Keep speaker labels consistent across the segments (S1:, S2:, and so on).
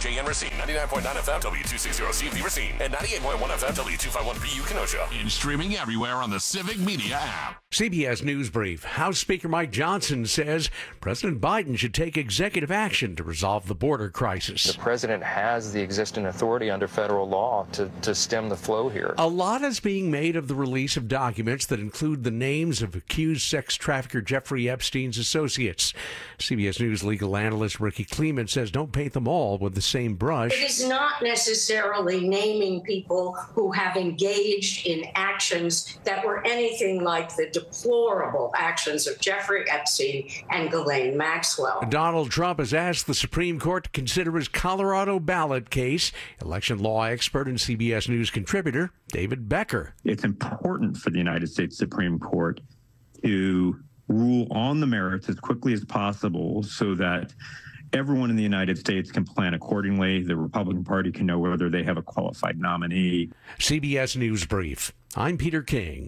S1: WRJN Racine, 99.9 FM, W260CV Racine, and 98.1 FM, W251BU Kenosha. And streaming everywhere on the Civic Media app.
S2: CBS News Brief. House Speaker Mike Johnson says President Biden should take executive action to resolve the border crisis.
S3: The president has the existing authority under federal law to stem the flow here.
S2: A lot is being made of the release of documents that include the names of accused sex trafficker Jeffrey Epstein's associates. CBS News legal analyst Ricky Kleeman says don't paint them all with the same brush.
S4: It is not necessarily naming people who have engaged in actions that were anything like the deplorable actions of Jeffrey Epstein and Ghislaine Maxwell.
S2: Donald Trump has asked the Supreme Court to consider his Colorado ballot case. Election law expert and CBS News contributor David Becker.
S5: It's important for the United States Supreme Court to rule on the merits as quickly as possible so that everyone in the United States can plan accordingly. The Republican Party can know whether they have a qualified nominee.
S2: CBS News Brief. I'm Peter King.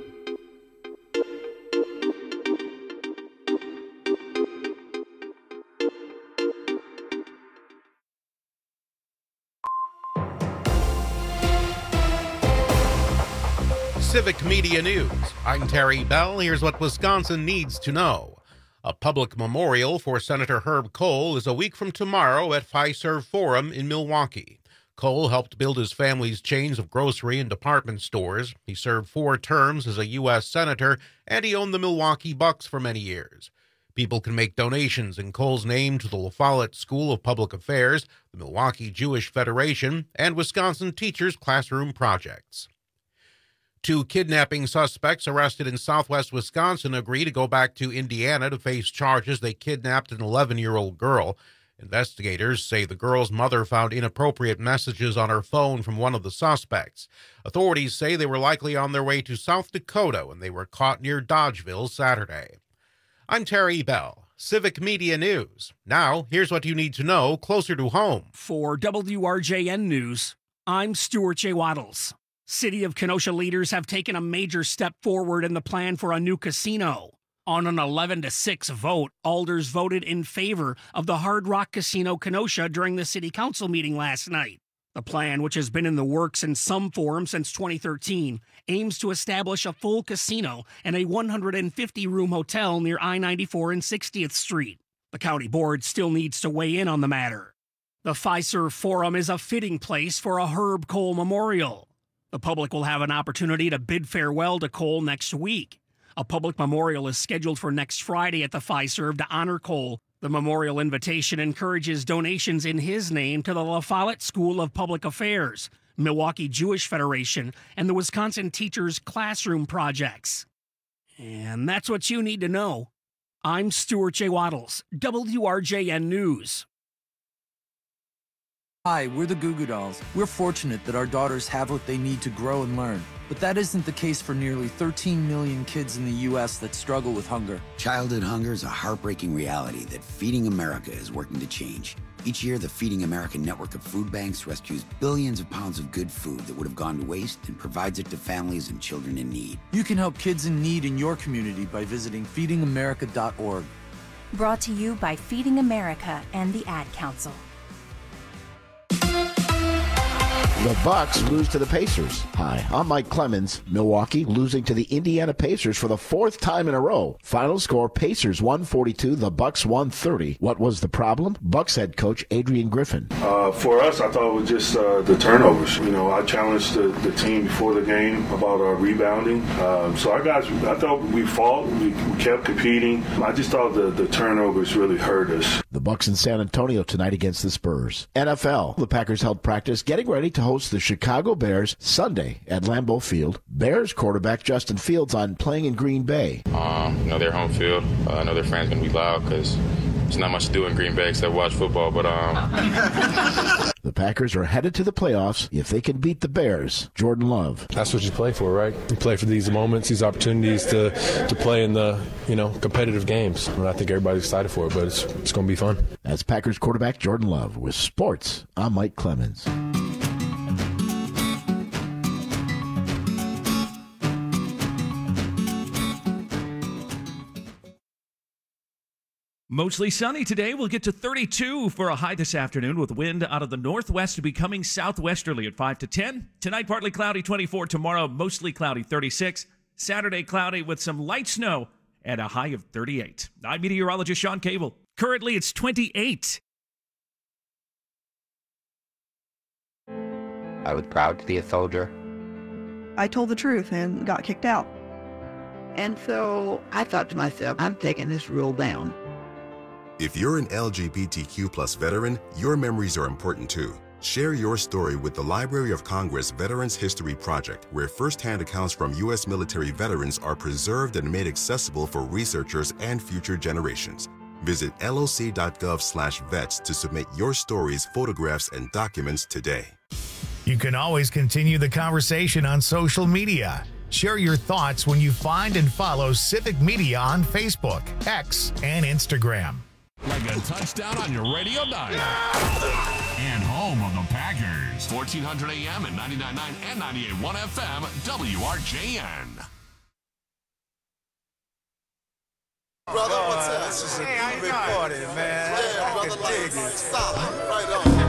S6: Civic Media News. I'm Terry Bell. Here's what Wisconsin needs to know. A public memorial for Senator Herb Kohl is a week from tomorrow at Fiserv Forum in Milwaukee. Kohl helped build his family's chains of grocery and department stores. He served 4 terms as a U.S. Senator, and he owned the Milwaukee Bucks for many years. People can make donations in Kohl's name to the La Follette School of Public Affairs, the Milwaukee Jewish Federation, and Wisconsin Teachers Classroom Projects. 2 kidnapping suspects arrested in southwest Wisconsin agree to go back to Indiana to face charges they kidnapped an 11-year-old girl. Investigators say the girl's mother found inappropriate messages on her phone from one of the suspects. Authorities say they were likely on their way to South Dakota when they were caught near Dodgeville Saturday. I'm Terry Bell, Civic Media News. Now, here's what you need to know closer to home.
S7: For WRJN News, I'm Stuart J. Waddles. City of Kenosha leaders have taken a major step forward in the plan for a new casino. On an 11-6 vote, alders voted in favor of the Hard Rock Casino Kenosha during the city council meeting last night. The plan, which has been in the works in some form since 2013, aims to establish a full casino and a 150-room hotel near I-94 and 60th Street. The county board still needs to weigh in on the matter. The Fiserv Forum is a fitting place for a Herb Kohl memorial. The public will have an opportunity to bid farewell to Kohl next week. A public memorial is scheduled for next Friday at the Fiserv to honor Kohl. The memorial invitation encourages donations in his name to the La Follette School of Public Affairs, Milwaukee Jewish Federation, and the Wisconsin Teachers Classroom Projects. And that's what you need to know. I'm Stuart J. Waddles, WRJN News.
S8: Hi, we're the Goo Goo Dolls. We're fortunate that our daughters have what they need to grow and learn. But that isn't the case for nearly 13 million kids in the U.S. that struggle with hunger.
S9: Childhood hunger is a heartbreaking reality that Feeding America is working to change. Each year, the Feeding America network of food banks rescues billions of pounds of good food that would have gone to waste and provides it to families and children in need.
S8: You can help kids in need in your community by visiting feedingamerica.org.
S10: Brought to you by Feeding America and the Ad Council.
S11: The Bucks lose to the Pacers. Hi, I'm Mike Clemens. Milwaukee losing to the Indiana Pacers for the 4th time in a row. Final score, Pacers 142, the Bucks 130. What was the problem? Bucks head coach Adrian Griffin.
S12: For us, I thought it was just the turnovers. You know, I challenged the team before the game about rebounding. So our guys, I thought we fought. We kept competing. I just thought the turnovers really hurt us.
S11: The Bucks in San Antonio tonight against the Spurs. NFL, the Packers held practice getting ready to host the Chicago Bears Sunday at Lambeau Field. Bears quarterback Justin Fields on playing in Green Bay.
S13: Their home field. I know their fans going to be loud because there's not much to do in Green Bay except watch football. But
S11: The Packers are headed to the playoffs if they can beat the Bears. Jordan Love.
S14: That's what you play for, right? You play for these moments, these opportunities to play in the competitive games. And I think everybody's excited for it, but it's going to be fun.
S11: That's Packers quarterback Jordan Love. With sports, I'm Mike Clemens.
S15: Mostly sunny today. We'll get to 32 for a high this afternoon with wind out of the northwest becoming southwesterly at 5 to 10. Tonight, partly cloudy, 24. Tomorrow, mostly cloudy, 36. Saturday, cloudy with some light snow at a high of 38. I'm meteorologist Sean Cable. Currently, it's 28.
S16: I was proud to be a soldier.
S17: I told the truth and got kicked out.
S18: And so I thought to myself, I'm taking this rule down.
S19: If you're an LGBTQ plus veteran, your memories are important too. Share your story with the Library of Congress Veterans History Project, where firsthand accounts from U.S. military veterans are preserved and made accessible for researchers and future generations. Visit loc.gov/vets to submit your stories, photographs, and documents today.
S20: You can always continue the conversation on social media. Share your thoughts when you find and follow Civic Media on Facebook, X, and Instagram.
S1: Like a touchdown on your radio dial. And home of the Packers. 1400 AM and 99.9 and 98.1 FM, WRJN.
S21: Brother, what's up? This is a big party, man. Yeah, brother, like solid. Right on.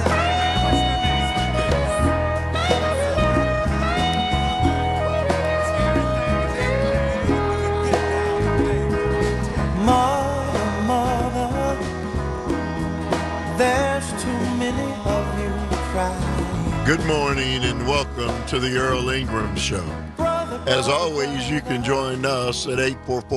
S22: There's too many of you crying.
S23: Good morning and welcome to the Earl Ingram Show. As always, you can join us at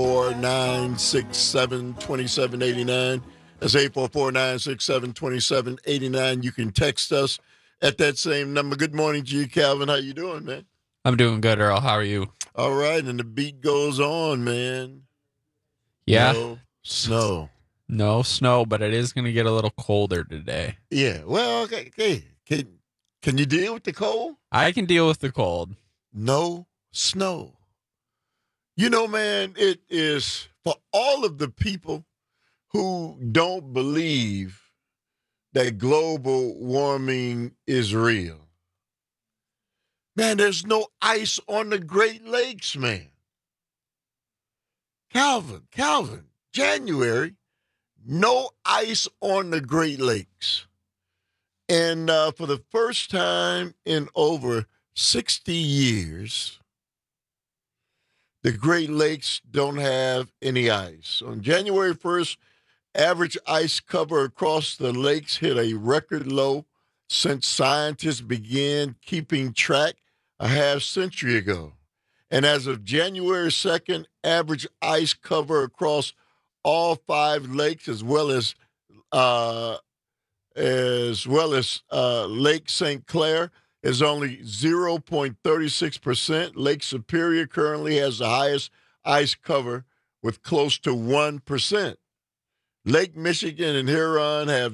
S23: 844-967-2789. That's 844-967-2789. You can text us at that same number. Good morning to you, Calvin. How you doing, man?
S24: I'm doing good, Earl. How are you?
S23: All right, and the beat goes on, man.
S24: Yeah.
S23: No snow.
S24: No snow, but it is going to get a little colder today.
S23: Yeah. Well, okay. Can you deal with the cold?
S24: I can deal with the cold.
S23: No snow. You know, man, it is for all of the people who don't believe that global warming is real. Man, there's no ice on the Great Lakes, man. Calvin, January. No ice on the Great Lakes. And for the first time in over 60 years, the Great Lakes don't have any ice. On January 1st, average ice cover across the lakes hit a record low since scientists began keeping track a half century ago. And as of January 2nd, average ice cover across all 5 lakes, as well as Lake St. Clair, is only 0.36%. Lake Superior currently has the highest ice cover with close to 1%. Lake Michigan and Huron have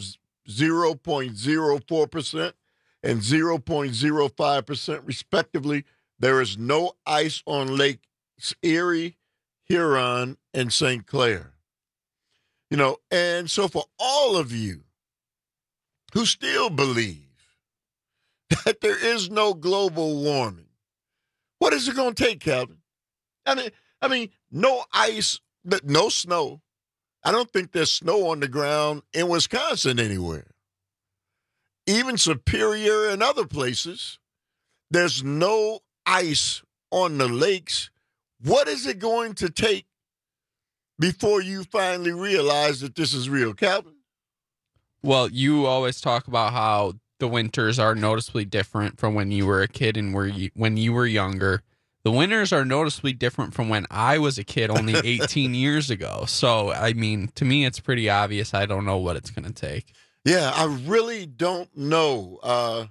S23: 0.04% and 0.05% respectively. There is no ice on Lake Erie, Huron, and St. Clair. You know, and so for all of you who still believe that there is no global warming, what is it going to take, Calvin? I mean, no ice, no snow. I don't think there's snow on the ground in Wisconsin anywhere. Even Superior and other places, there's no ice on the lakes. What is it going to take before you finally realize that this is real, Calvin?
S24: Well, you always talk about how the winters are noticeably different from when you were a kid and when you were younger. The winters are noticeably different from when I was a kid only 18 years ago. So, I mean, to me, it's pretty obvious. I don't know what it's going to take.
S23: Yeah, I really don't know.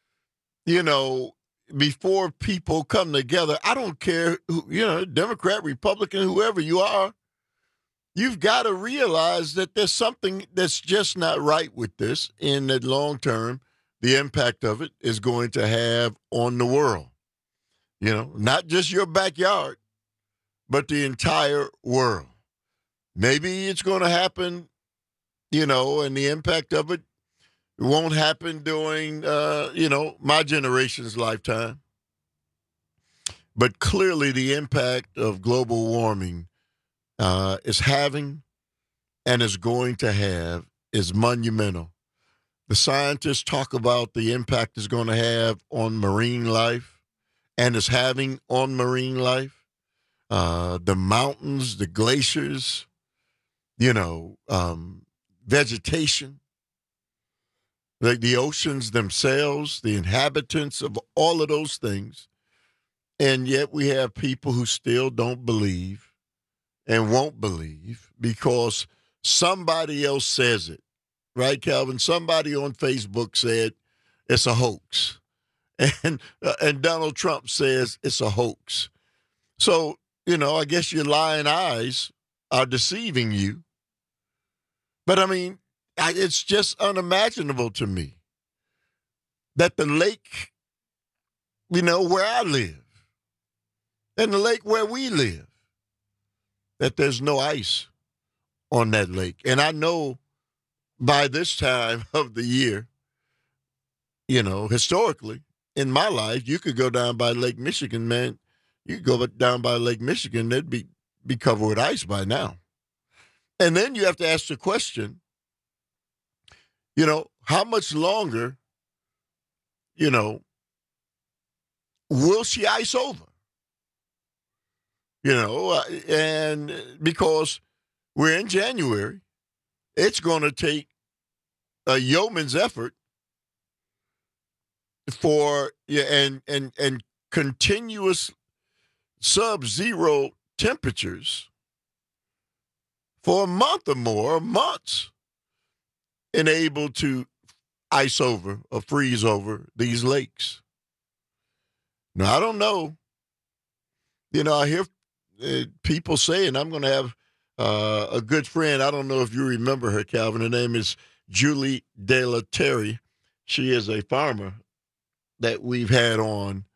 S23: Before people come together, I don't care who, Democrat, Republican, whoever you are, you've got to realize that there's something that's just not right with this. In the long term, the impact of it is going to have on the world. Not just your backyard, but the entire world. Maybe it's going to happen, and the impact of it won't happen during, my generation's lifetime. But clearly the impact of global warming is having and is going to have is monumental. The scientists talk about the impact it's going to have on marine life and is having on marine life. The mountains, the glaciers, vegetation, the oceans themselves, the inhabitants of all of those things. And yet we have people who still don't believe and won't believe because somebody else says it. Right, Calvin? Somebody on Facebook said it's a hoax. And Donald Trump says it's a hoax. So, I guess your lying eyes are deceiving you. But, I mean, it's just unimaginable to me that the lake, where I live, and the lake where we live, that there's no ice on that lake. And I know by this time of the year, historically, in my life, you could go down by Lake Michigan, man. You could go down by Lake Michigan, they'd be covered with ice by now. And then you have to ask the question, how much longer, will she ice over? And because we're in January, it's going to take a yeoman's effort for and continuous sub-zero temperatures for a month or more, months, and able to ice over or freeze over these lakes. Now, I don't know. I hear people saying, I'm going to have a good friend. I don't know if you remember her, Calvin. Her name is Julie De La Terry. She is a farmer that we've had on,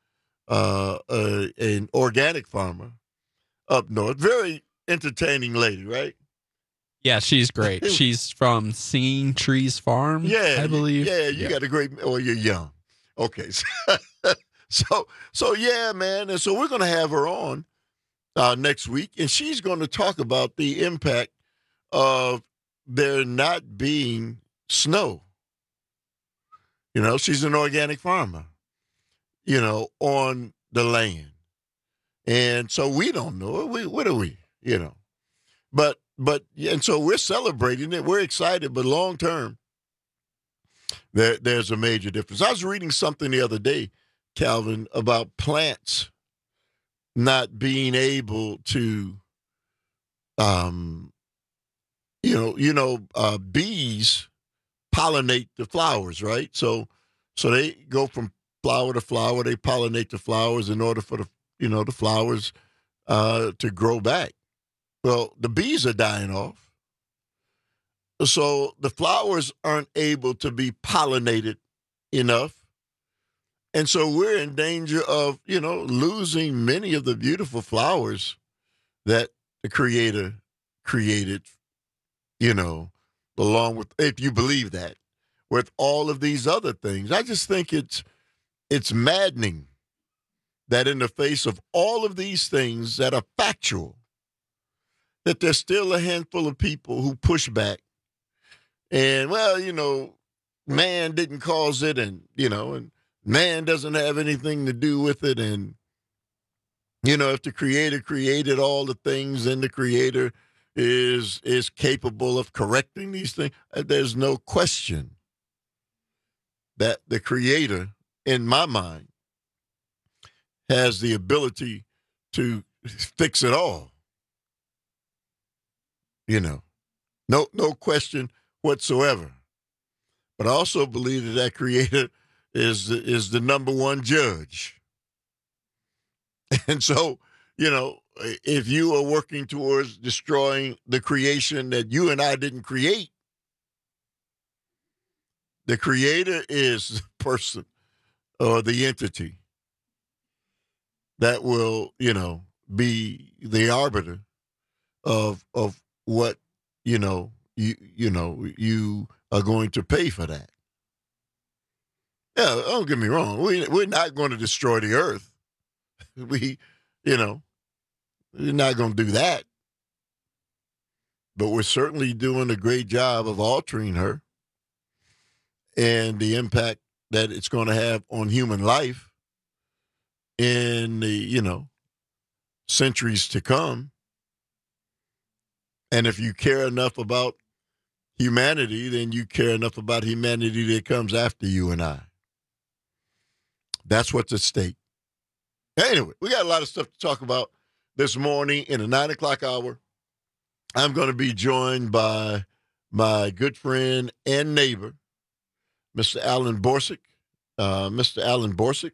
S23: an organic farmer up north. Very entertaining lady, right?
S24: Yeah, she's great. She's from Singing Trees Farm, I believe.
S23: Yeah, you got a great, you're young. Okay. So yeah, man. And so we're going to have her on next week, and she's going to talk about the impact of there not being snow. She's an organic farmer, on the land. And so we don't know it. What are we, But, and so we're celebrating it. We're excited, but long term, there's a major difference. I was reading something the other day, Calvin, about plants not being able to, bees pollinate the flowers, right? So they go from flower to flower. They pollinate the flowers in order for the flowers to grow back. Well, the bees are dying off. So the flowers aren't able to be pollinated enough. And so we're in danger of, losing many of the beautiful flowers that the Creator created, along with, if you believe that, with all of these other things. I just think it's maddening that in the face of all of these things that are factual, that there's still a handful of people who push back. And, man didn't cause it, and man doesn't have anything to do with it. And, if the Creator created all the things, then the Creator is capable of correcting these things. There's no question that the Creator, in my mind, has the ability to fix it all. No question whatsoever. But I also believe that Creator is the number one judge. And so, if you are working towards destroying the creation that you and I didn't create, the Creator is the person or the entity that will, be the arbiter of what, you are going to pay for that. Yeah, don't get me wrong. We're not going to destroy the earth. We're not going to do that. but we're certainly doing a great job of altering her and the impact that it's going to have on human life in the, centuries to come. And if you care enough about humanity, then you care enough about humanity that comes after you and I. That's what's at stake. Anyway, we got a lot of stuff to talk about this morning in the 9 o'clock hour. I'm going to be joined by my good friend and neighbor, Mr. Alan Borsig. Mr. Alan Borsig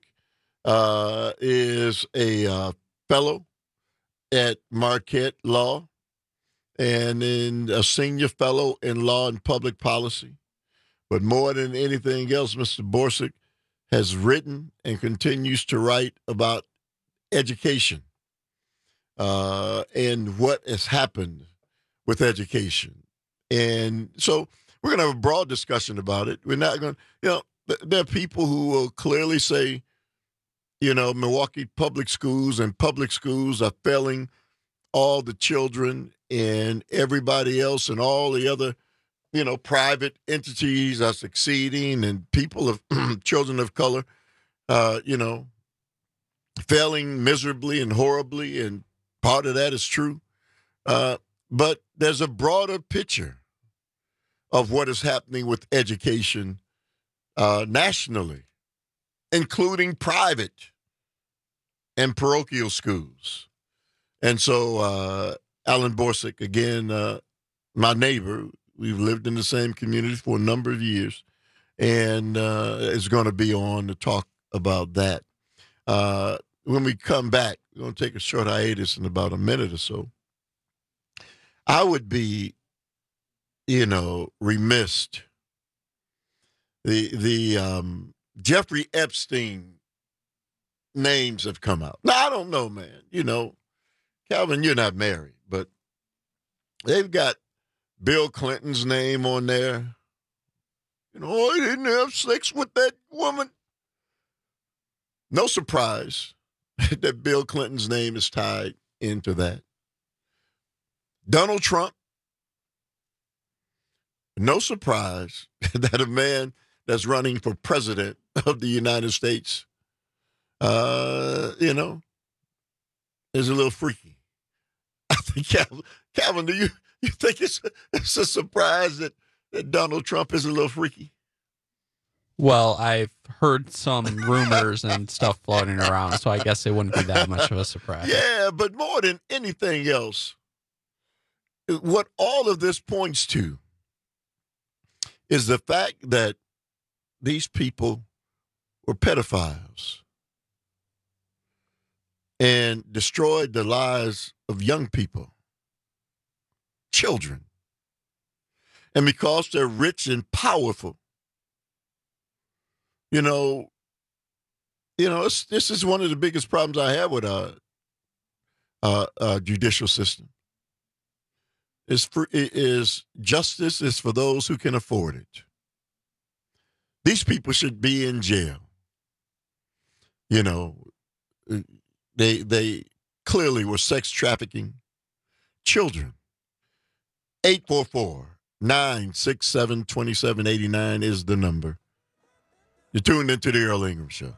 S23: is a fellow at Marquette Law and in a senior fellow in law and public policy. But more than anything else, Mr. Borsig has written and continues to write about education and what has happened with education. And so we're going to have a broad discussion about it. We're not going to, there are people who will clearly say, Milwaukee public schools and public schools are failing all the children, and everybody else and all the other, private entities are succeeding, and people of children of color, failing miserably and horribly, and part of that is true. But there's a broader picture of what is happening with education nationally, including private and parochial schools. And so Alan Borsig, again, my neighbor, we've lived in the same community for a number of years, and is going to be on to talk about that. When we come back, we're going to take a short hiatus in about a minute or so. I would be, remiss. The Jeffrey Epstein names have come out. Now, I don't know, man. Calvin, you're not married, but they've got Bill Clinton's name on there. I didn't have sex with that woman. No surprise that Bill Clinton's name is tied into that. Donald Trump, no surprise that a man that's running for president of the United States, is a little freaky. I think, Calvin, do you think it's a surprise that Donald Trump is a little freaky?
S24: Well, I've heard some rumors and stuff floating around, so I guess it wouldn't be that much of a surprise.
S23: Yeah, but more than anything else, what all of this points to is the fact that these people were pedophiles and destroyed the lives of young people, children. And because they're rich and powerful, this is one of the biggest problems I have with our judicial system. Is justice is for those who can afford it. These people should be in jail. They clearly were sex trafficking children. 844-967-2789 is the number. You're tuned into the Earl Ingram Show.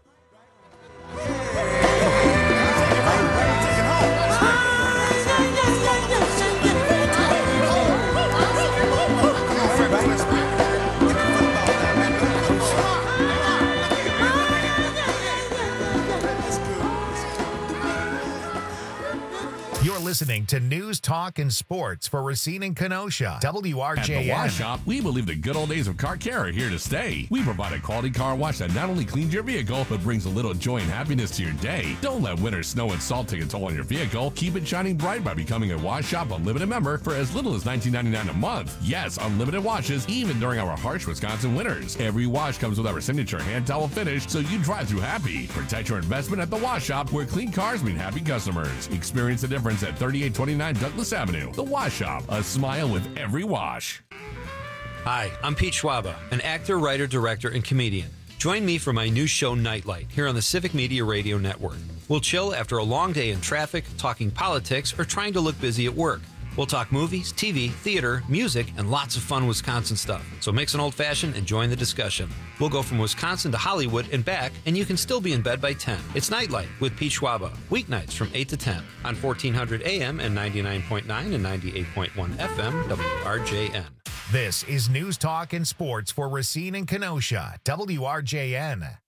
S20: You're listening to News, Talk, and Sports for Racine and Kenosha. WRJN.
S1: At the Wash Shop, we believe the good old days of car care are here to stay. We provide a quality car wash that not only cleans your vehicle, but brings a little joy and happiness to your day. Don't let winter snow and salt take a toll on your vehicle. Keep it shining bright by becoming a Wash Shop Unlimited member for as little as $19.99 a month. Yes, unlimited washes, even during our harsh Wisconsin winters. Every wash comes with our signature hand towel finish, so you drive through happy. Protect your investment at the Wash Shop, where clean cars mean happy customers. Experience the difference at 3829 Douglas Avenue. The Wash Shop, a smile with every wash.
S2: Hi, I'm Pete Schwaba, an actor, writer, director, and comedian. Join me for my new show, Nightlight, here on the Civic Media Radio Network. We'll chill after a long day in traffic, talking politics, or trying to look busy at work. We'll talk movies, TV, theater, music, and lots of fun Wisconsin stuff. So mix an old-fashioned and join the discussion. We'll go from Wisconsin to Hollywood and back, and you can still be in bed by 10. It's Nightlight with Pete Schwaba, weeknights from 8 to 10 on 1400 AM and 99.9 and 98.1 FM WRJN.
S20: This is News Talk and Sports for Racine and Kenosha, WRJN.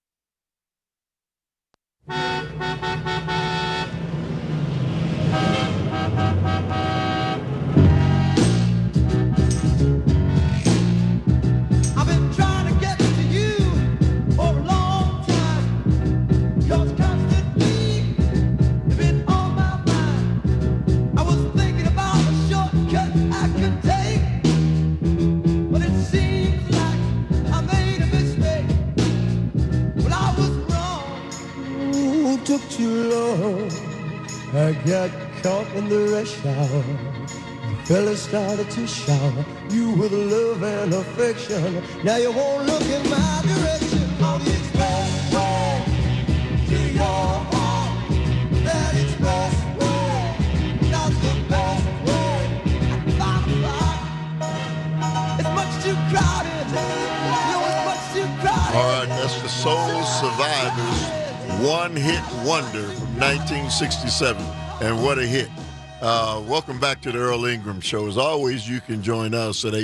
S22: I've been trying to get to you for a long time, 'cause constantly you've been on my mind. I was thinking about a shortcut I could take, but it seems like I made a mistake. Well, I was wrong. Ooh, took too long. I got caught in the rush hour. The fella started to shower you with love and affection. Now you won't look in my direction. On the expressway to your heart, that expressway, not the best way. I can find a spot. It's much too crowded. You know, it's much too crowded.
S23: All right, that's the Soul Survivors one-hit wonder from 1967. And what a hit. Welcome back to the Earl Ingram Show. As always, you can join us at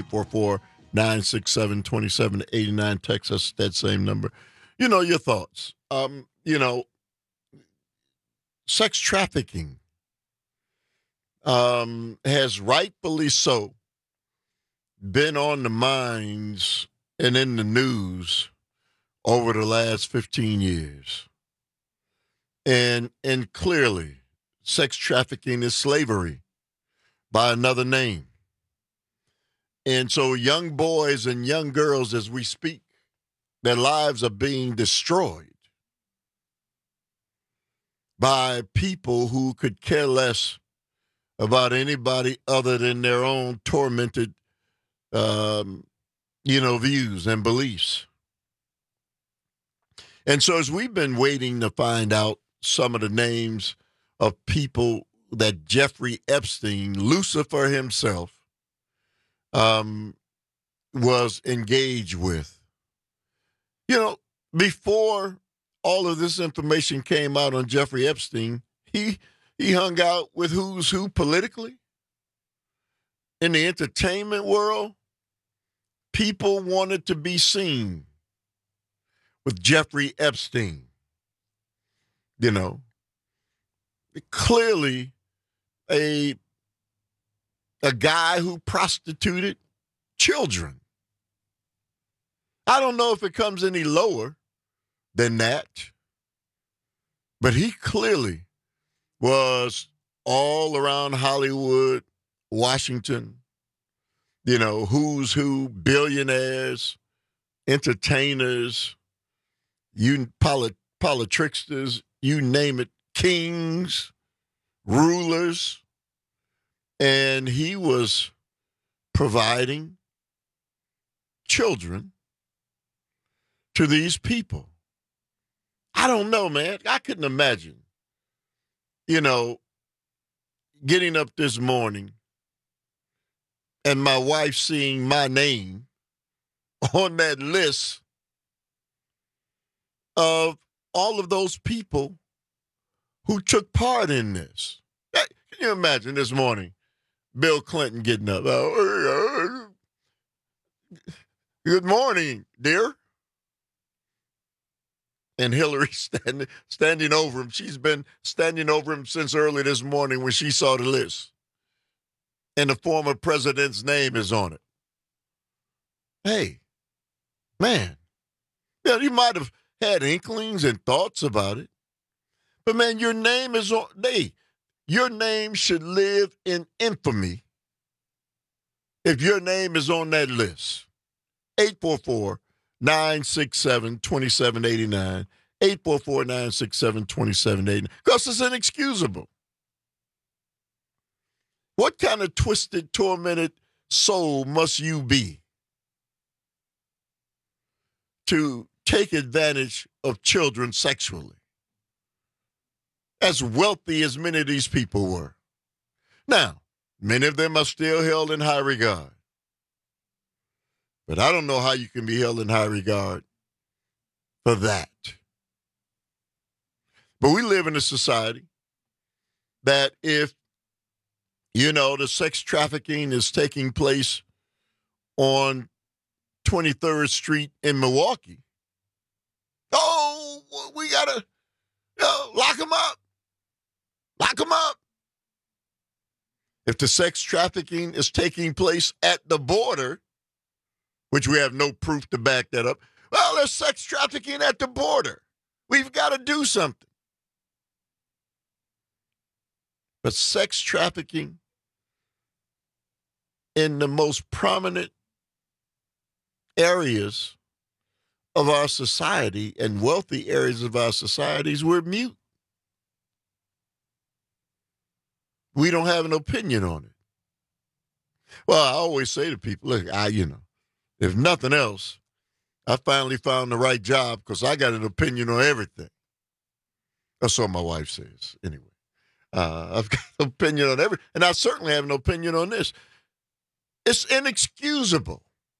S23: 844-967-2789. Text us that same number. You know, your thoughts. Sex trafficking has rightfully so been on the minds and in the news over the last 15 years. And clearly, sex trafficking is slavery by another name. And so young boys and young girls, as we speak, their lives are being destroyed by people who could care less about anybody other than their own tormented, views and beliefs. And so as we've been waiting to find out some of the names of people that Jeffrey Epstein, Lucifer himself, was engaged with. You know, before all of this information came out on Jeffrey Epstein, he hung out with who's who politically. In the entertainment world, people wanted to be seen with Jeffrey Epstein. You know, clearly a guy who prostituted children. I don't know if it comes any lower than that, but he clearly was all around Hollywood, Washington, you know, who's who, billionaires, entertainers, politricksters, you name it, kings, rulers, and he was providing children to these people. I don't know, man. I couldn't imagine, getting up this morning and my wife seeing my name on that list of all of those people who took part in this. Can you imagine this morning, Bill Clinton getting up? Good morning, dear. And Hillary standing over him. She's been standing over him since early this morning when she saw the list. And the former president's name is on it. Hey, man, you might have had inklings and thoughts about it. But, man, your name is on. Your name should live in infamy if your name is on that list. 844-967-2789. 844-967-2789. Because it's inexcusable. What kind of twisted, tormented soul must you be to take advantage of children sexually? As wealthy as many of these people were. Now, Many of them are still held in high regard. But I don't know how you can be held in high regard for that. But we live in a society that if, the sex trafficking is taking place on 23rd Street in Milwaukee, we got to lock them up. Lock them up. If the sex trafficking is taking place at the border, which we have no proof to back that up, well, there's sex trafficking at the border. We've got to do something. But sex trafficking in the most prominent areas of our society and wealthy areas of our societies, we're mute. We don't have an opinion on it. Well, I always say to people, look, if nothing else, I finally found the right job because I got an opinion on everything. That's what my wife says. Anyway, I've got an opinion on everything, and I certainly have an opinion on this. It's inexcusable.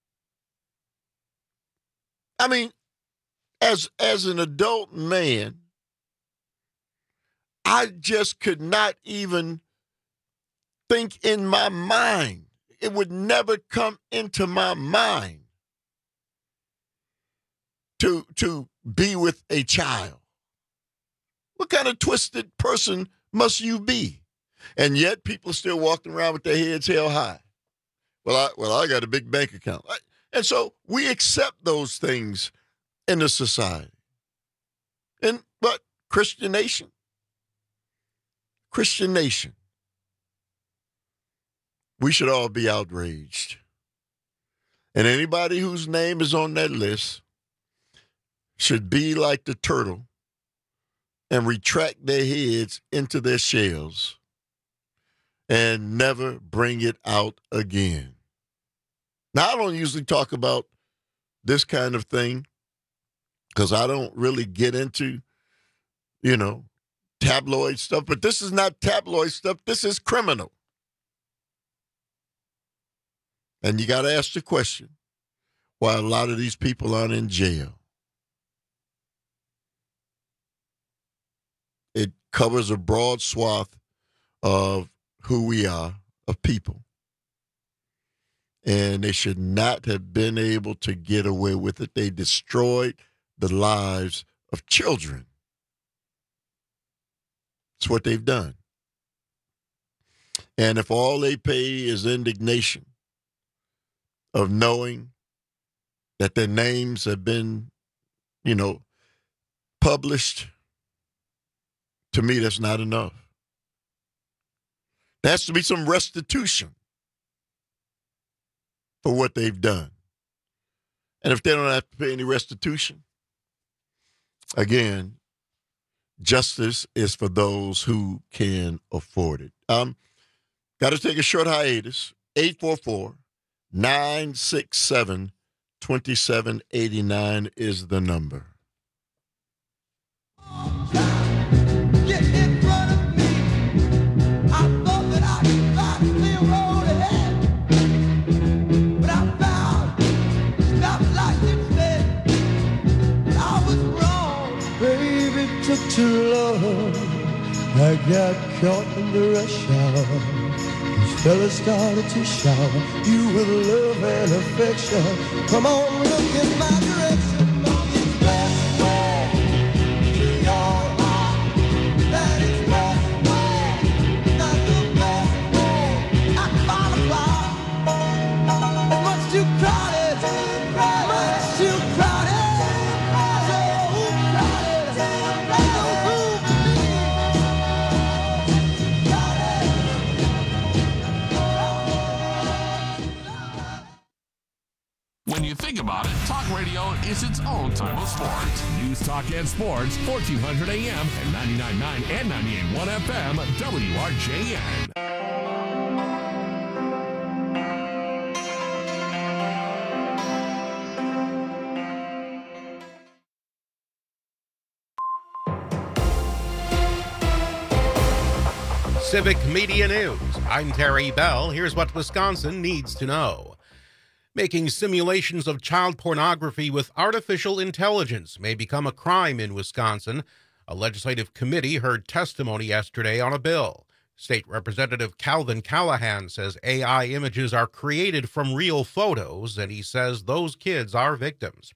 S23: I mean, as an adult man, I just could not even think in my mind. It would never come into my mind to be with a child. What kind of twisted person must you be? And yet people are still walking around with their heads held high. Well, I got a big bank account. And so we accept those things in the society. But Christian nation, we should all be outraged. And anybody whose name is on that list should be like the turtle and retract their heads into their shells and never bring it out again. Now, I don't usually talk about this kind of thing because I don't really get into, tabloid stuff. But this is not tabloid stuff. This is criminal. And you got to ask the question why a lot of these people aren't in jail. It covers a broad swath of who we are, of people. And they should not have been able to get away with it. They destroyed the lives of children. It's what they've done. And if all they pay is indignation of knowing that their names have been, published, to me, that's not enough. There has to be some restitution for what they've done. And if they don't have to pay any restitution, again, justice is for those who can afford it. Got to take a short hiatus. 844-967-2789 is the number.
S22: Get in front of me. I thought that I could find a clear road ahead. But I found stop lights instead. I was wrong. Baby, it took too long. I got caught in the rush hour. These fellas started to shower you with love and affection. Come on, look in my direction.
S1: When you think about it, talk radio is its own type of sports. News, talk, and sports, 1400 AM and 99.9 and 98.1 FM, WRJN.
S3: Civic Media News. I'm Terry Bell. Here's what Wisconsin needs to know. Making simulations of child pornography with artificial intelligence may become a crime in Wisconsin. A legislative committee heard testimony yesterday on a bill. State Representative Calvin Callahan says AI images are created from real photos, and he says those kids are victims.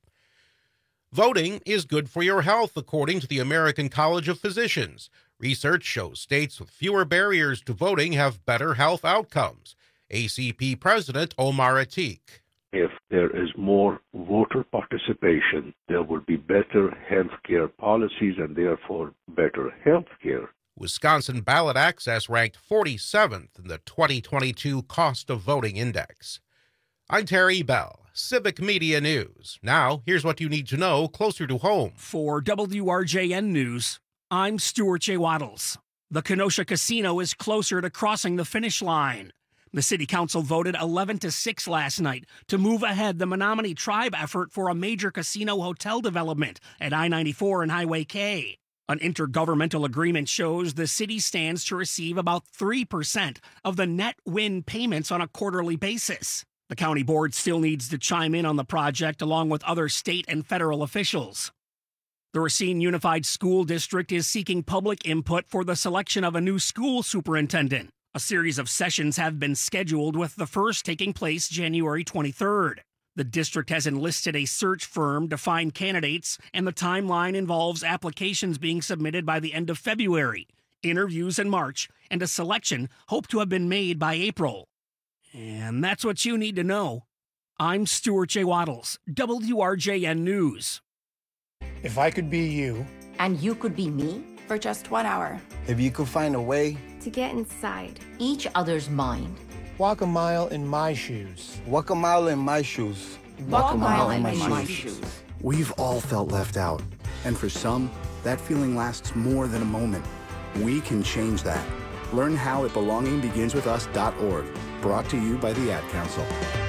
S3: Voting is good for your health, according to the American College of Physicians. Research shows states with fewer barriers to voting have better health outcomes. ACP President Omar Atiq.
S4: If there is more voter participation, there will be better health care policies and therefore better health care.
S3: Wisconsin Ballot Access ranked 47th in the 2022 Cost of Voting Index. I'm Terry Bell, Civic Media News. Now, here's what you need to know closer to home.
S7: For WRJN News, I'm Stuart J. Waddles. The Kenosha Casino is closer to crossing the finish line. The city council voted 11-6 last night to move ahead the Menominee Tribe effort for a major casino hotel development at I-94 and Highway K. An intergovernmental agreement shows the city stands to receive about 3% of the net win payments on a quarterly basis. The county board still needs to chime in on the project along with other state and federal officials. The Racine Unified School District is seeking public input for the selection of a new school superintendent. A series of sessions have been scheduled, with the first taking place January 23rd. The district has enlisted a search firm to find candidates, and the timeline involves applications being submitted by the end of February, interviews in March, and a selection hoped to have been made by April. And that's what you need to know. I'm Stuart J. Waddles, WRJN News.
S5: If I could be you,
S6: and you could be me, for just 1 hour.
S5: If you could find a way
S6: to get inside each other's mind.
S5: Walk a mile in my shoes. Walk a mile in my shoes.
S6: Walk a mile in my shoes.
S25: We've all felt left out. And for some, that feeling lasts more than a moment. We can change that. Learn how at belongingbeginswithus.org. Brought to you by the Ad Council.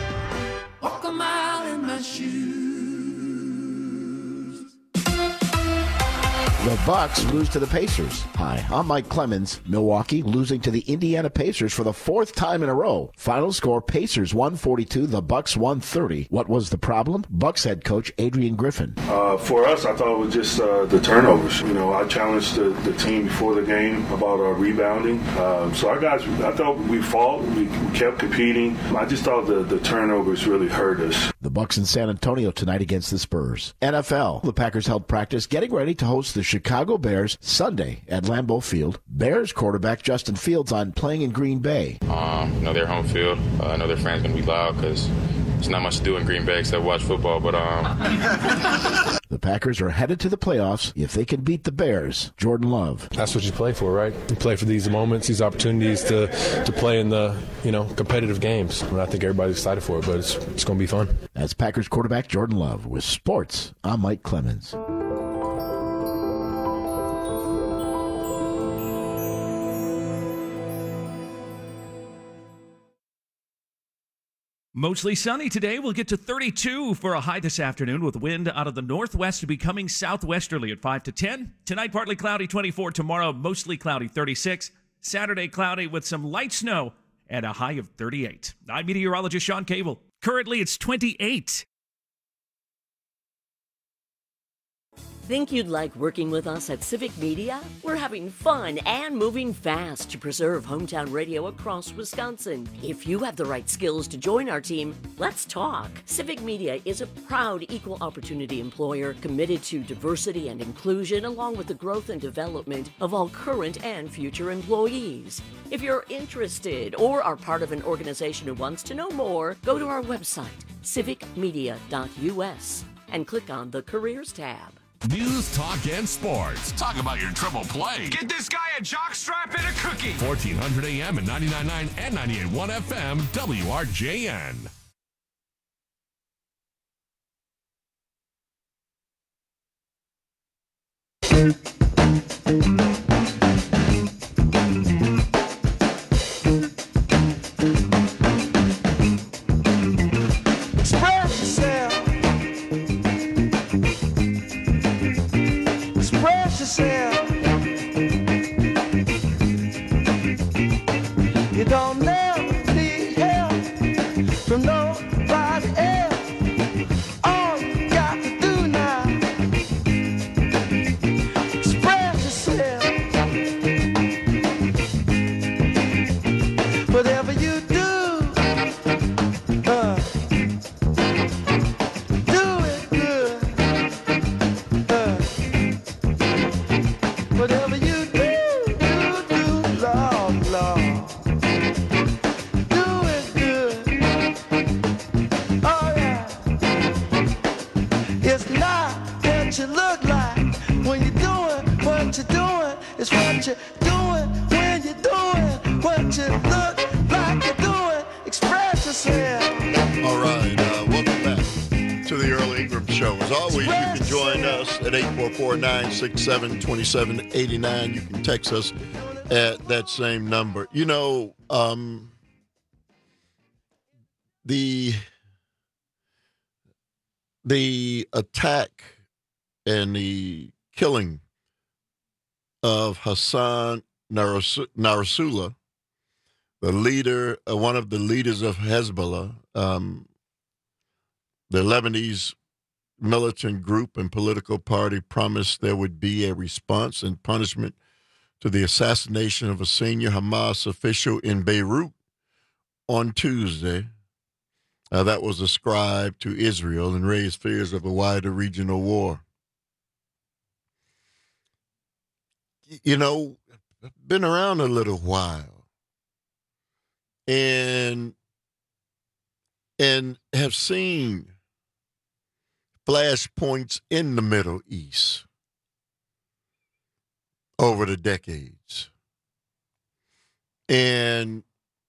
S22: Walk a mile in my shoes.
S11: The Bucks lose to the Pacers. Hi, I'm Mike Clemens. Milwaukee losing to the Indiana Pacers for the fourth time in a row. Final score, Pacers 142, the Bucks 130. What was the problem? Bucks head coach Adrian Griffin.
S12: For us, I thought it was just the turnovers. You know, I challenged the team before the game about rebounding. So I thought we fought. We kept competing. I just thought the turnovers really hurt us.
S11: The Bucks in San Antonio tonight against the Spurs. NFL, the Packers held practice getting ready to host the Chicago Bears Sunday at Lambeau Field. Bears quarterback Justin Fields on playing in Green Bay.
S13: Their home field. I know their fans going to be loud because there's not much to do in Green Bay except watch football, but
S11: The Packers are headed to the playoffs if they can beat the Bears. Jordan Love.
S14: That's what you play for, right? You play for these moments, these opportunities to play in the, competitive games. And I think everybody's excited for it, but it's going to be fun.
S11: That's Packers quarterback Jordan Love. With sports, I'm Mike Clemens.
S15: Mostly sunny today. We'll get to 32 for a high this afternoon, with wind out of the northwest becoming southwesterly at 5 to 10. Tonight, partly cloudy, 24. Tomorrow, mostly cloudy, 36. Saturday, cloudy with some light snow and a high of 38. I'm meteorologist Sean Cable. Currently, it's 28.
S26: Think you'd like working with us at Civic Media? We're having fun and moving fast to preserve hometown radio across Wisconsin. If you have the right skills to join our team, let's talk. Civic Media is a proud equal opportunity employer committed to diversity and inclusion, along with the growth and development of all current and future employees. If you're interested or are part of an organization who wants to know more, go to our website, civicmedia.us, and click on the Careers tab.
S1: News, talk, and sports. Talk about your triple play.
S27: Get this guy a jockstrap and a cookie.
S1: 1400 AM and 99.9 and 98.1 FM, WRJN.
S21: look like when you're doing what you're doing. It's what you're doing when you're doing what you look like you're doing. Express yourself.
S23: All right, welcome back to the Earl Ingram Show. As always, you can join us at 844-967-2789. You can text us at that same number. You know, the attack and the killing of Hassan Nasrallah, the leader, one of the leaders of Hezbollah, the Lebanese militant group and political party, promised there would be a response and punishment to the assassination of a senior Hamas official in Beirut on Tuesday. That was ascribed to Israel and raised fears of a wider regional war. You know, I've been around a little while and have seen flashpoints in the Middle East over the decades. And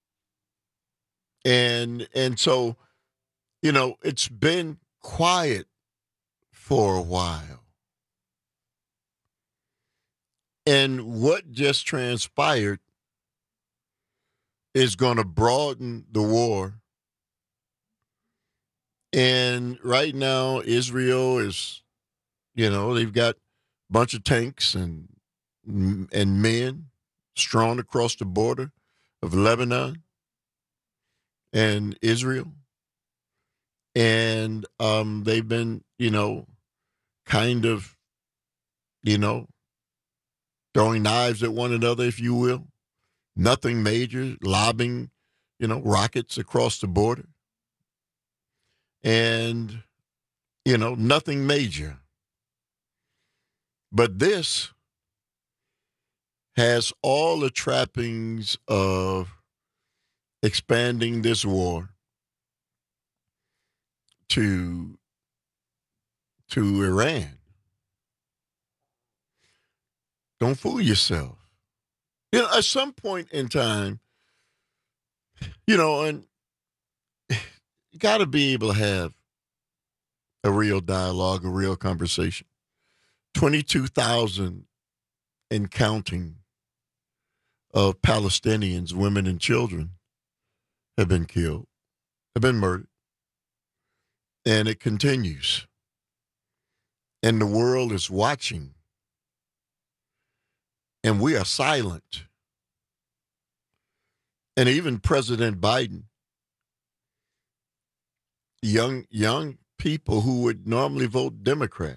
S23: so, you know, it's been quiet for a while. And what just transpired is going to broaden the war. And right now, Israel is, you know, they've got a bunch of tanks and men strewn across the border of Lebanon and Israel. And they've been, you know, kind of, you know, throwing knives at one another, if you will. Nothing major, lobbing, you know, rockets across the border. And, you know, nothing major. But this has all the trappings of expanding this war to Iran. Don't fool yourself. You know, at some point in time, you know, and you got to be able to have a real dialogue, a real conversation. 22,000 and counting of Palestinians, women and children, have been killed, have been murdered. And it continues. And the world is watching. And we are silent. And even President Biden, young people who would normally vote Democrat,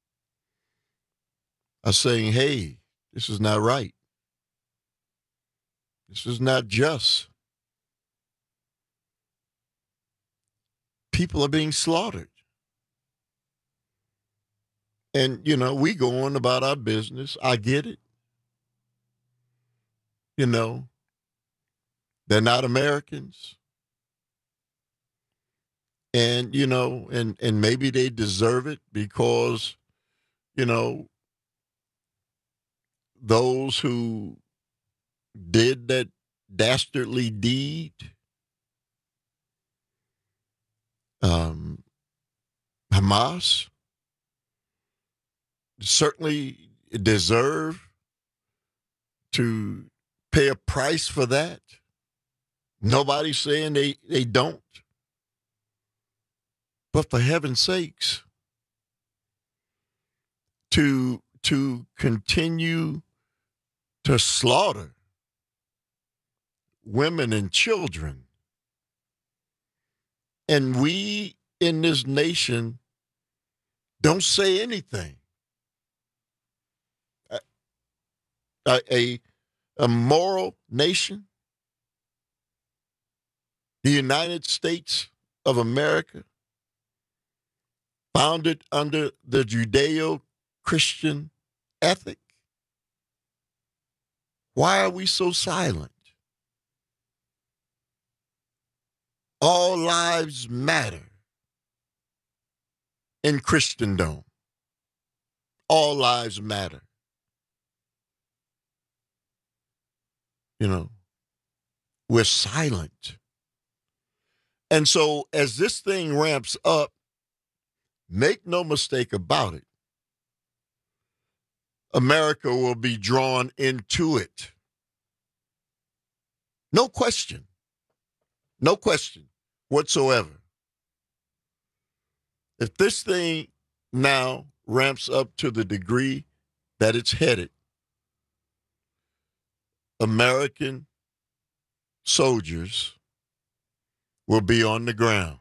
S23: are saying, hey, this is not right. This is not just. People are being slaughtered. And, you know, we go on about our business. I get it. You know, they're not Americans. And, you know, and maybe they deserve it because, you know, those who did that dastardly deed, Hamas, certainly deserve to pay a price for that. Nobody's saying they don't. But for heaven's sakes, to continue to slaughter women and children. And we in this nation don't say anything. A moral nation, the United States of America, founded under the Judeo-Christian ethic. Why are we so silent? All lives matter in Christendom. All lives matter. You know, we're silent. And so as this thing ramps up, make no mistake about it, America will be drawn into it. No question. No question whatsoever. If this thing now ramps up to the degree that it's headed, American soldiers will be on the ground.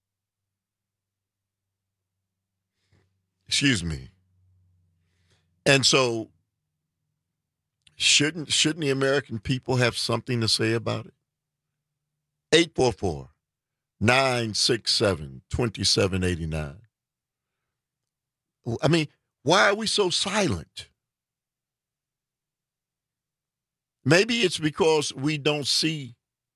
S23: Excuse me. And so shouldn't the American people have something to say about it? 844-967-2789. I mean, why are we so silent? Maybe it's because we don't see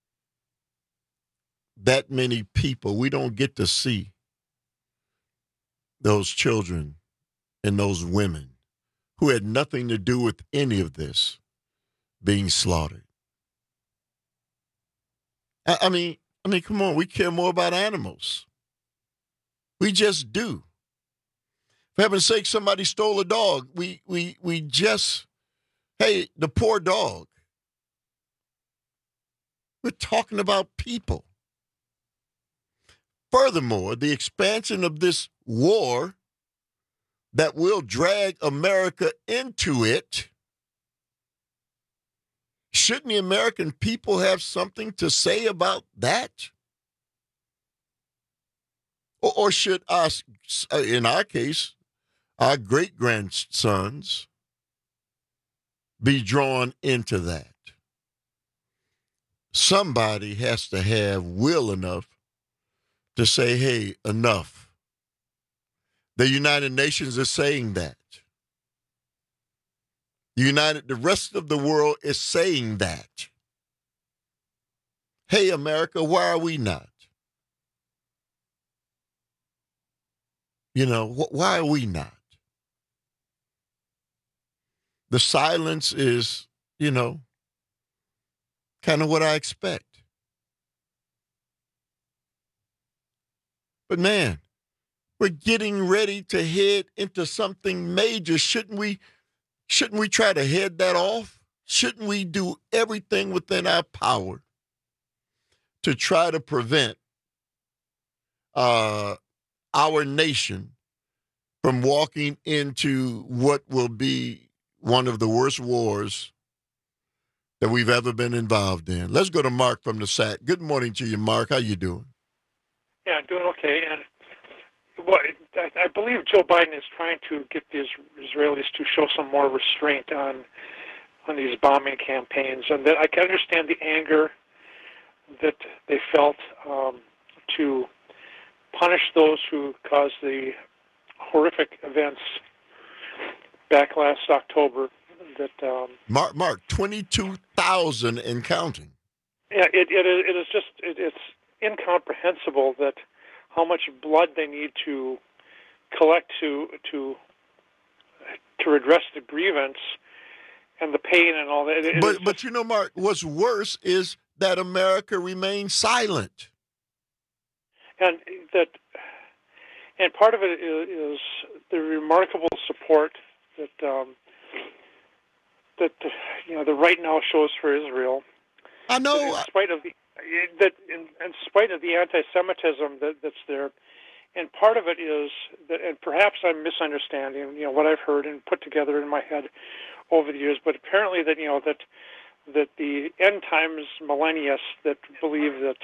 S23: that many people. We don't get to see those children and those women who had nothing to do with any of this being slaughtered. I mean, come on, we care more about animals. We just do. For heaven's sake, somebody stole a dog. We just, hey, the poor dog. We're talking about people. Furthermore, the expansion of this war that will drag America into it, shouldn't the American people have something to say about that? Or should us, in our case, our great-grandsons be drawn into that? Somebody has to have will enough to say, hey, enough. The United Nations is saying that. The rest of the world is saying that. Hey, America, why are we not? You know, why are we not? The silence is, you know, kind of what I expect. But man, we're getting ready to head into something major. Shouldn't we try to head that off? Shouldn't we do everything within our power to try to prevent our nation from walking into what will be one of the worst wars that we've ever been involved in? Let's go to Mark from the SAC. Good morning to you, Mark. How you doing?
S8: Yeah, I'm doing okay. And I believe Joe Biden is trying to get the Israelis to show some more restraint on these bombing campaigns, and that I can understand the anger that they felt to punish those who caused the horrific events back last October. That
S23: Mark, 22,000 and counting.
S8: Yeah, it's incomprehensible that how much blood they need to collect to redress the grievance and the pain and all that.
S23: But you know, Mark, what's worse is that America remains silent.
S8: And part of it is the remarkable support that the right now shows for Israel.
S23: I know.
S8: In spite of the anti-Semitism that's there, and part of it is that, and perhaps I'm misunderstanding, what I've heard and put together in my head over the years, but apparently that that the end times millennials that believe that.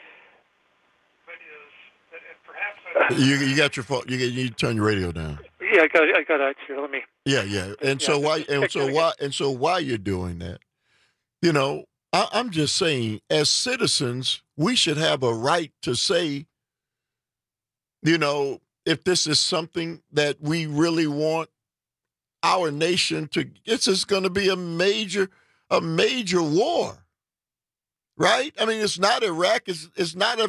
S23: You got your phone. You need to turn your radio down.
S8: Yeah, I got it here. Let me.
S23: Yeah. And so why you're doing that? I'm just saying, as citizens, we should have a right to say, if this is something that we really want our nation to. This is going to be a major war, right? I mean, it's not Iraq. It's not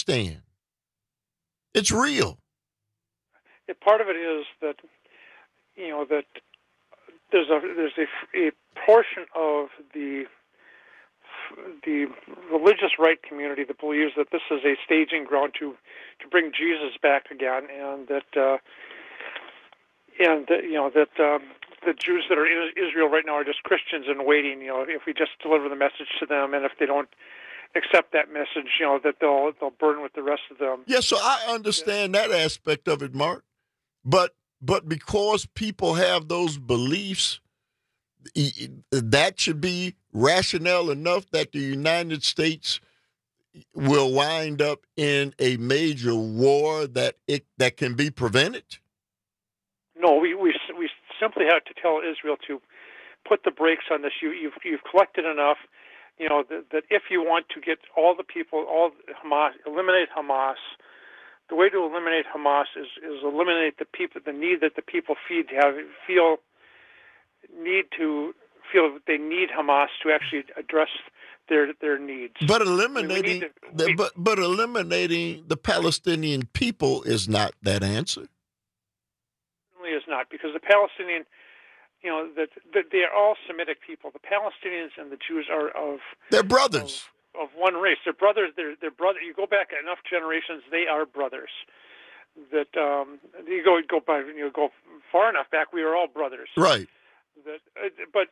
S23: Afghanistan. It's real.
S8: Part of it is that, that there's a portion of the religious right community that believes that this is a staging ground to bring Jesus back again, and that the Jews that are in Israel right now are just Christians in waiting. If we just deliver the message to them, and if they don't accept that message, that they'll burn with the rest of them.
S23: Yeah, so I understand that aspect of it, Mark. But because people have those beliefs, that should be rationale enough that the United States will wind up in a major war that can be prevented?
S8: No, we simply have to tell Israel to put the brakes on this. You've collected enough. That if you want to get all the people, eliminate Hamas. The way to eliminate Hamas is eliminate the need that the people feel they need Hamas to actually address their needs.
S23: But eliminating the Palestinian people is not that answer.
S8: Certainly is not, because the Palestinian, that they are all Semitic people. The Palestinians and the Jews
S23: they're brothers.
S8: Of one race. They're brothers. They're brother. You go back enough generations, they are brothers. That you go far enough back, we are all brothers.
S23: Right.
S8: But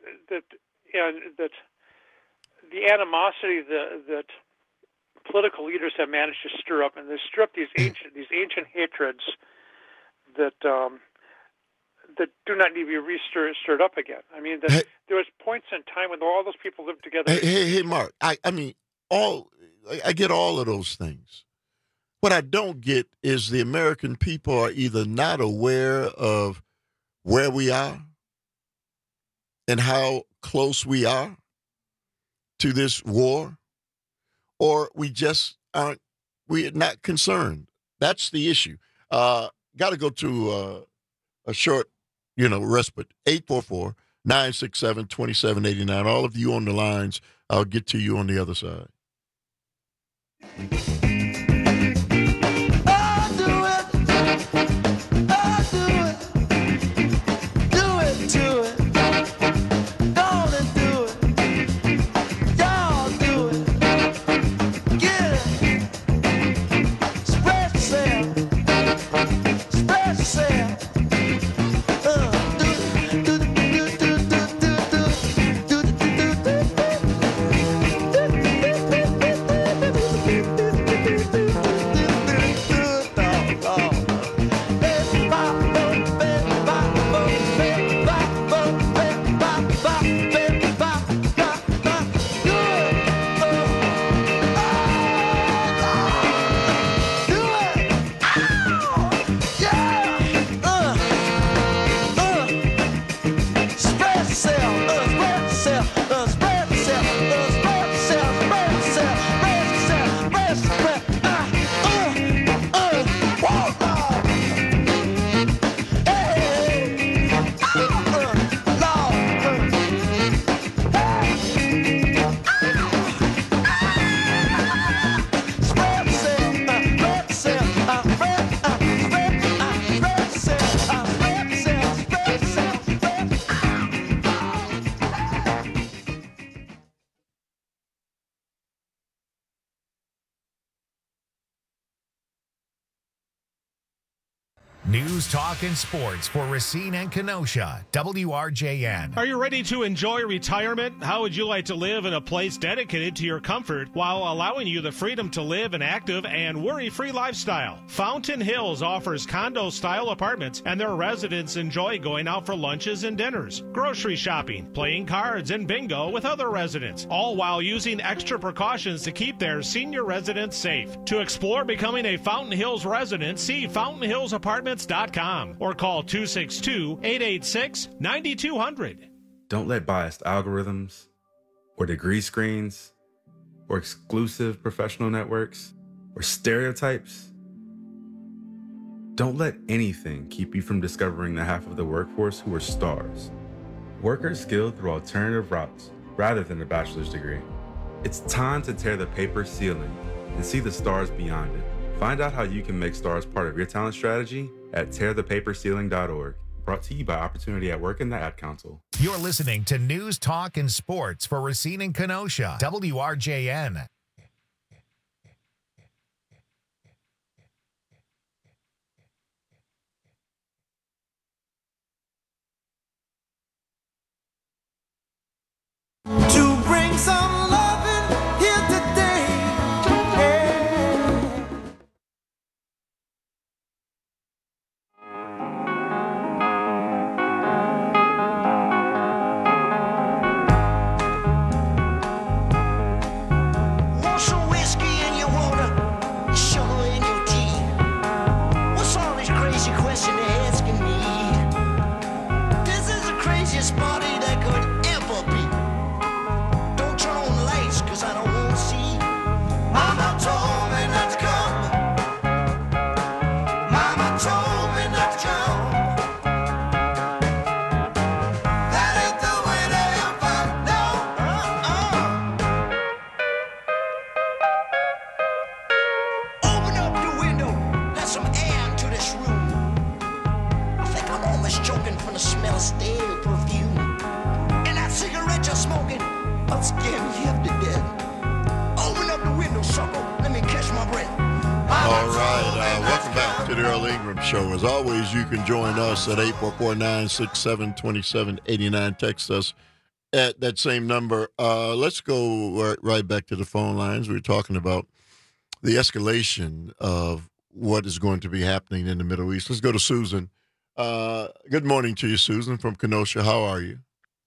S8: the animosity that political leaders have managed to stir up, and they stir up these ancient hatreds that do not need to be stirred up again. I mean, there was points in time when all those people lived together.
S23: Hey, Mark. I get all of those things. What I don't get is the American people are either not aware of where we are and how close we are to this war, or we're not concerned. That's the issue. Got to go to a short, respite. 844-967-2789. All of you on the lines, I'll get to you on the other side.
S20: News, talk, and sports for Racine and Kenosha. WRJN.
S9: Are you ready to enjoy retirement? How would you like to live in a place dedicated to your comfort while allowing you the freedom to live an active and worry-free lifestyle? Fountain Hills offers condo-style apartments, and their residents enjoy going out for lunches and dinners, grocery shopping, playing cards, and bingo with other residents, all while using extra precautions to keep their senior residents safe. To explore becoming a Fountain Hills resident, see fountainhillsapartments.com or call 262-886-9200.
S10: Don't let biased algorithms or degree screens or exclusive professional networks or stereotypes, don't let anything keep you from discovering the half of the workforce who are stars. Workers skilled through alternative routes rather than a bachelor's degree. It's time to tear the paper ceiling and see the stars beyond it. Find out how you can make stars part of your talent strategy at tearthepaperceiling.org. Brought to you by Opportunity at Work and the Ad Council.
S20: You're listening to News, Talk, and Sports for Racine and Kenosha, WRJN.
S21: To bring some loving here today. Yeah.
S2: Want some whiskey in your water, sugar in your tea? What's all this crazy question they're asking me? This is the craziest party that could ever be. Don't turn on the lights, cause I don't want to see. Mama told me not to come. Mama told me not to come. That ain't the way to have fun, no. Open up the window, let some air into this room. I think I'm almost choking from the smell of stale perfume. And that cigarette you're smoking, I'm scared me up to death. Open up the window, sucker, let me catch my breath.
S23: All right, welcome back to the Earl Ingram Show. As always, you can join us at 844-967-2789. Text us at that same number. Let's go right back to the phone lines. We were talking about the escalation of what is going to be happening in the Middle East. Let's go to Susan. Good morning to you, Susan, from Kenosha. How are you?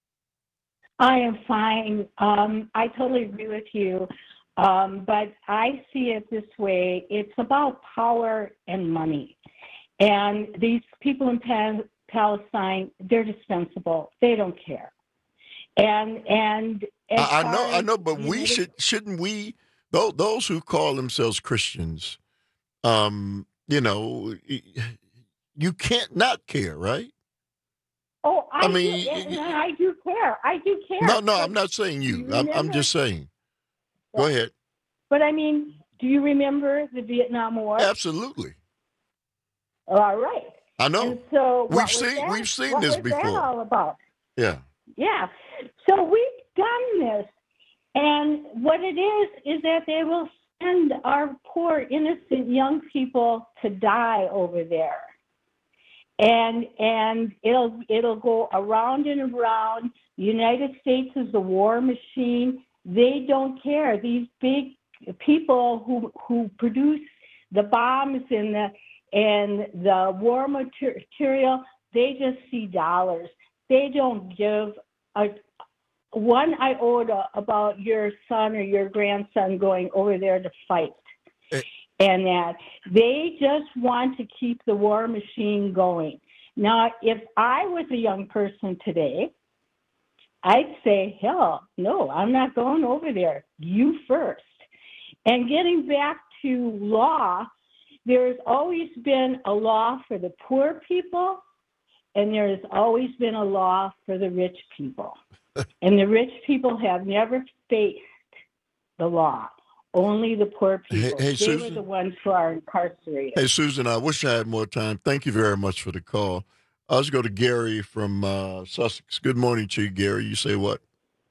S4: I am fine. I totally agree with you. But I see it this way. It's about power and money. And these people in Palestine, they're dispensable. They don't care. And
S23: I know, but we shouldn't we, those who call themselves Christians, you know, you can't not care, right?
S4: Oh, I
S23: mean,
S4: do care. I do care.
S23: No, I'm not saying you. I'm just saying. Go ahead.
S4: But I mean, do you remember the Vietnam War?
S23: Absolutely.
S4: All right.
S23: I know.
S4: And so
S23: we've seen this before.
S4: What was that all about?
S23: Yeah.
S4: Yeah. So we've done this, and what it is that they will send our poor innocent young people to die over there. And it'll go around and around. The United States is the war machine. They don't care. These big people who produce the bombs and the war material, they just see dollars. They don't give one iota about your son or your grandson going over there to fight. And that they just want to keep the war machine going. Now, if I was a young person today, I'd say, hell, no, I'm not going over there. You first. And getting back to law, there's always been a law for the poor people, and there's always been a law for the rich people. And the rich people have never faced the law. Only the poor people.
S23: Hey,
S4: they
S23: Susan?
S4: were the ones who are incarcerated.
S23: Hey, Susan, I wish I had more time. Thank you very much for the call. Let's go to Gary from Sussex. Good morning to you, Gary. You say what?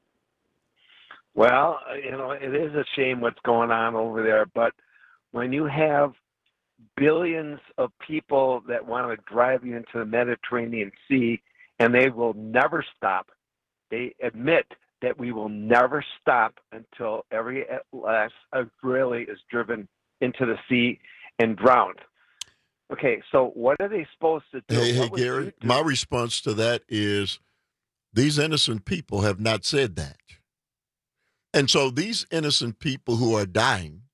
S16: Well, you know, it is a shame what's going on over there, but when you have billions of people that want to drive you into the Mediterranean Sea and they will never stop, they admit that we will never stop until every last Israeli is driven into the sea and drowned. Okay, so what are they supposed to do?
S23: Hey, Gary, my response to that is these innocent people have not said that. And so these innocent people who are dying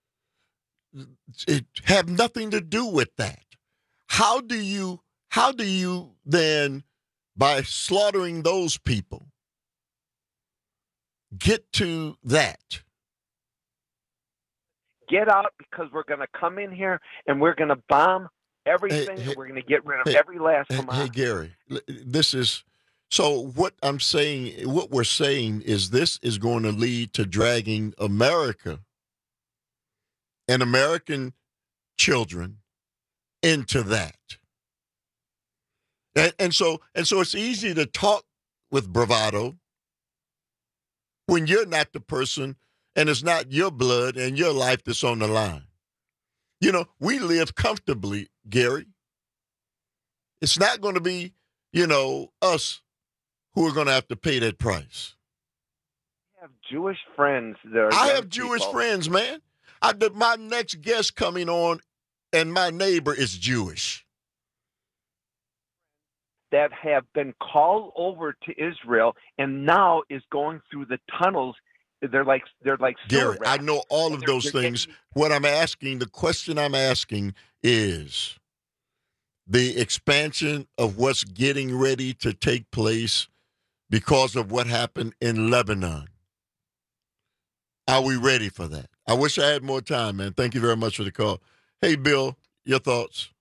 S23: have nothing to do with that. How do you then, by slaughtering those people, get to that?
S16: Get out, because we're going to come in here and we're going to bomb everything and we're going to get rid of every last Hamas.
S23: Hey, Gary, this is so what I'm saying, what we're saying is this is going to lead to dragging America and American children into that. And so it's easy to talk with bravado when you're not the person and it's not your blood and your life that's on the line. You know, we live comfortably, Gary. It's not going to be, you know, us who are going to have to pay that price.
S16: I have Jewish friends that are
S23: I
S16: young
S23: have Jewish
S16: people.
S23: friends, man. My next guest coming on, and my neighbor is Jewish.
S16: That have been called over to Israel and now is going through the tunnels. They're like
S23: Gary, I know all of those things. What I'm asking, the question I'm asking is the expansion of what's getting ready to take place because of what happened in Lebanon. Are we ready for that? I wish I had more time, man. Thank you very much for the call. Hey, Bill, your thoughts?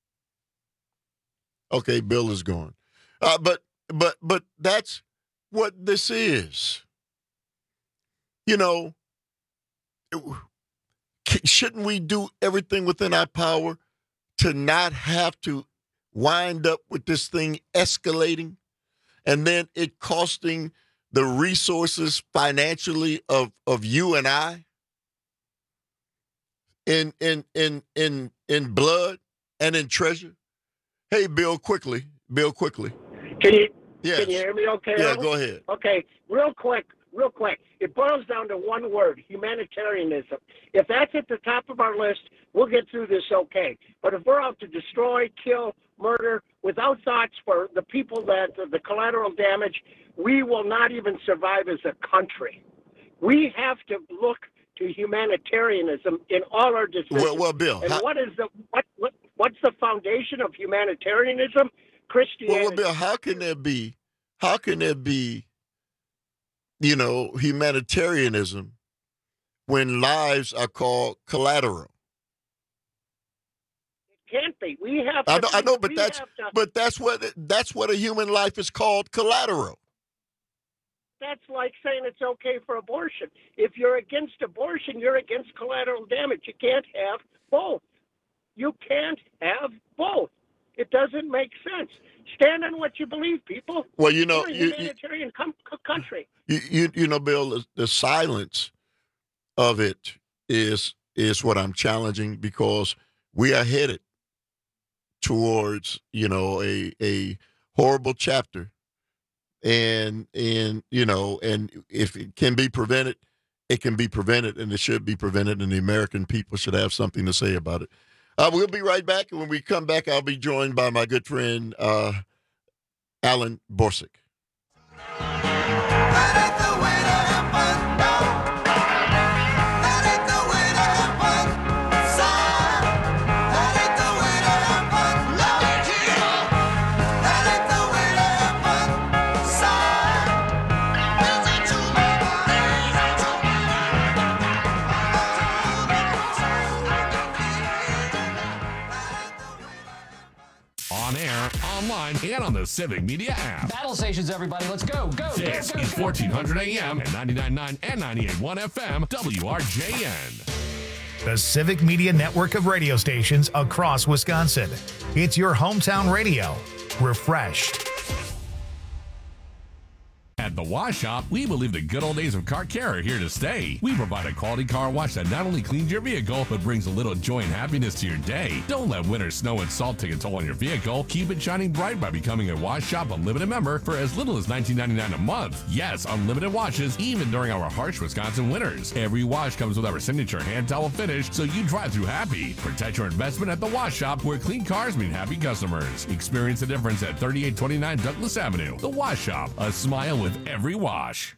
S23: Okay, Bill is gone. But that's what this is. You know, shouldn't we do everything within our power to not have to wind up with this thing escalating and then it costing the resources financially of you and I in blood and in treasure? Hey, Bill, quickly.
S3: Can you
S23: Yes.
S3: Can you hear me okay?
S23: Yeah,
S3: Alan?
S23: go ahead.
S3: Okay, real quick. It boils down to one word, humanitarianism. If that's at the top of our list, we'll get through this okay. But if we're out to destroy, kill, murder, without thoughts for the people that the collateral damage, we will not even survive as a country. We have to look to humanitarianism in all our decisions.
S23: Well, Bill,
S3: and what's the foundation of humanitarianism? Christianity.
S23: Well, Bill, how can there be, you know, humanitarianism when lives are called collateral?
S3: It can't be. We have to.
S23: I know, but that's what a human life is called, collateral.
S3: That's like saying it's okay for abortion. If you're against abortion, you're against collateral damage. You can't have both. You can't have both. It doesn't make sense. Stand on what you believe, people.
S23: Well, you know,
S3: we're a humanitarian country.
S23: You know, Bill, the silence of it is what I'm challenging, because we are headed towards, you know, a horrible chapter, and you know, and if it can be prevented, it can be prevented, and it should be prevented, and the American people should have something to say about it. We'll be right back, and when we come back, I'll be joined by my good friend, Alan Borsick.
S1: On air, online, and on the Civic Media app.
S5: Battle stations, everybody. Let's go.
S1: This is 1400 AM and 99.9 and 98.1 FM, WRJN.
S20: The Civic Media network of radio stations across Wisconsin. It's your hometown radio. Refreshed.
S1: At the Wash Shop, we believe the good old days of car care are here to stay. We provide a quality car wash that not only cleans your vehicle, but brings a little joy and happiness to your day. Don't let winter snow and salt take a toll on your vehicle. Keep it shining bright by becoming a Wash Shop Unlimited member for as little as $19.99 a month. Yes, unlimited washes, even during our harsh Wisconsin winters. Every wash comes with our signature hand towel finish, so you drive through happy. Protect your investment at the Wash Shop, where clean cars mean happy customers. Experience the difference at 3829 Douglas Avenue. The Wash Shop, a smile with every wash.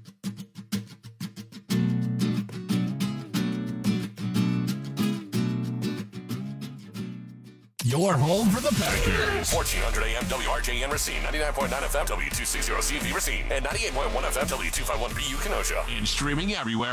S1: Your home for the Packers.
S7: 1400 AM WRJN Racine, 99.9 FM W260CV Racine, and 98.1 FM W251BU Kenosha.
S1: And streaming everywhere.